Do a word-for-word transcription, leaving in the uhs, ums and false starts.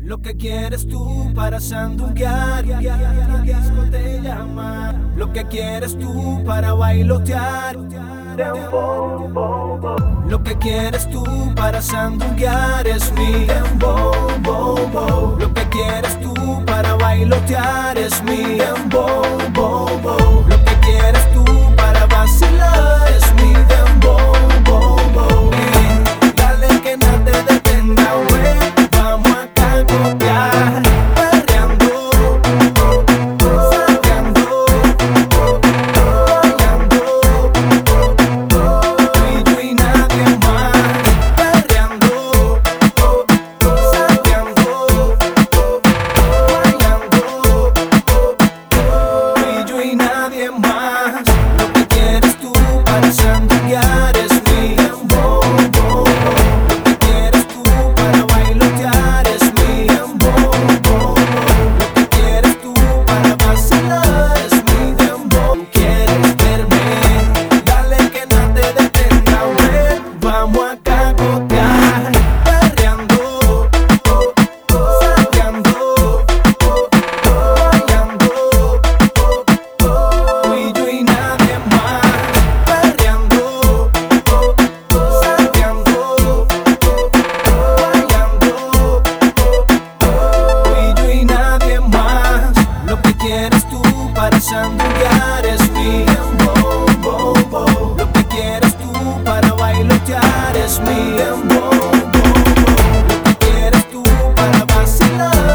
Lo que quieres tú para sandunguear, la disco te llama. Lo que quieres tú para bailotear, lo que quieres tú para sandunguear es mi dembow, bow, bow. Lo que quieres tú para bailotear es mi dembow, bow, bow. Lo que quieres tú para vacilar es mi dembow, bow, bow. Eh, dale que no te detenga, wey. Vamos a cagotear, perreando, saqueando, bailando, tú y yo y nadie más. Perreando, saqueando, bailando, tú y yo y nadie más. Lo que quieres tú para sandunguear es mi dembow, bow, bow. Lo que quieres tú para bailotear es mi dembow, bow, bow. Lo que quieres tú para vacilar es mi dembow. Tú quieres verme, dale que no te detenga, wey. Vamos a cagotear, perreando, saqueando, bailando, tú y yo y nadie más. Perreando, saqueando, bailando, tú y yo y nadie más. Lo que quieres tú para sandunguear es mi dembow, bow, bow. Lo que quieres tú para bailotear es mi dembow.